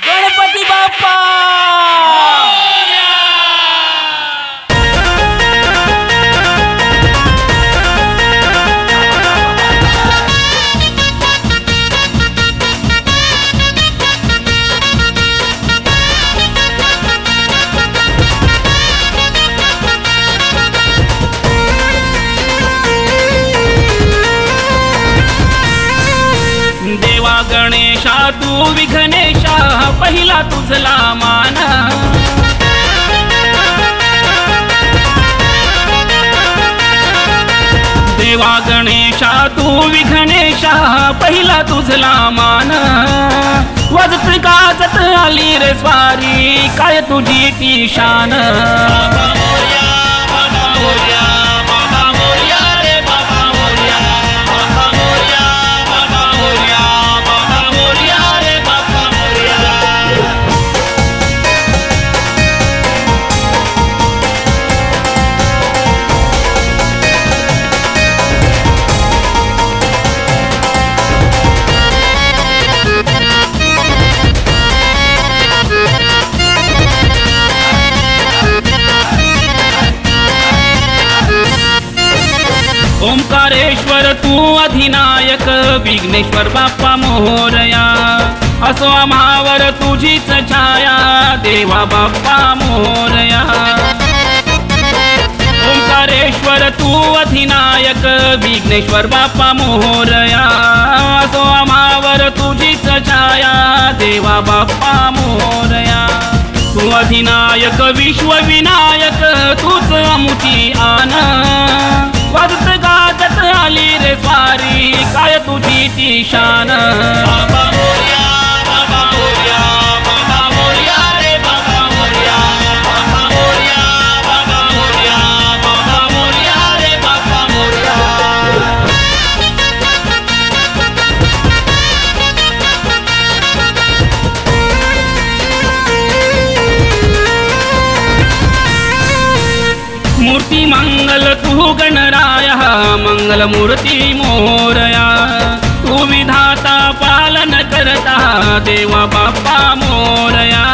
गणपती बाप्पा देवा गणेशा तू विघ्नेशा पहिला तुझला मान देवा गणेशा तू विघ्नेशा पहिला तुझला मान वाजत गाजत आली रे स्वारी काय तुझी ती शान ओंकारेश्वर तू अधिनायक विघ्नेश्वर बाप्पा मोरया असो आम्हावर तुझीच छाया देवा बाप्पा मोरया ओंकारेश्वर तू अधिनायक विघ्नेश्वर बाप्पा मोरया असो आम्हावर तुझीच छाया देवा बाप्पा मोरया तू अधिनायक विश्वविनायक तूच अमुची आन वाजत गाजत आली रे स्वारी काय तुझी ती शान बाबा मोरया बाबा मोरया बाबा मोरया रे बाबा मोरया बाबा मोरया बाबा मोरया बाबा मोरया रे बाबा मोरया मूर्ती मंगल तू गणराय मंगल मूर्ती मोरया तू विधाता पालन करता देवा बाप्पा मोरया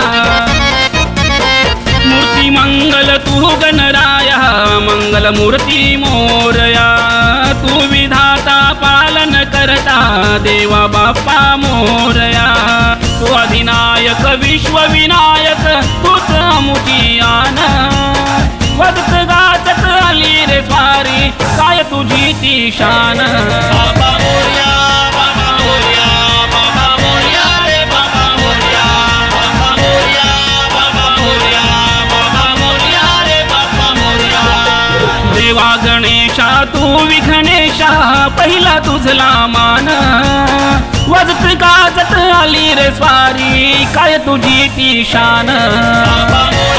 मूर्ती मंगल तू गणराय मंगल मूर्ती मोरया तू विधाता पालन करता देवा बाप्पा मोरया तू अधिनायक विश्वविनायक तूच अमुची आन वाजत गाजत आली रे स्वारी काय तुझी ती शान बाबा मोरया बाबा मोरया बाबा मोरया रे बाबा मोरया बाबा मोरया बाबा मोरया बाबा मोरया रे बाबा मोरया देवा गणेशा तू विघ्नेशा पहिला तुझला मान वाजत गाजत आली रे स्वारी काय तुझी ती शान बाबा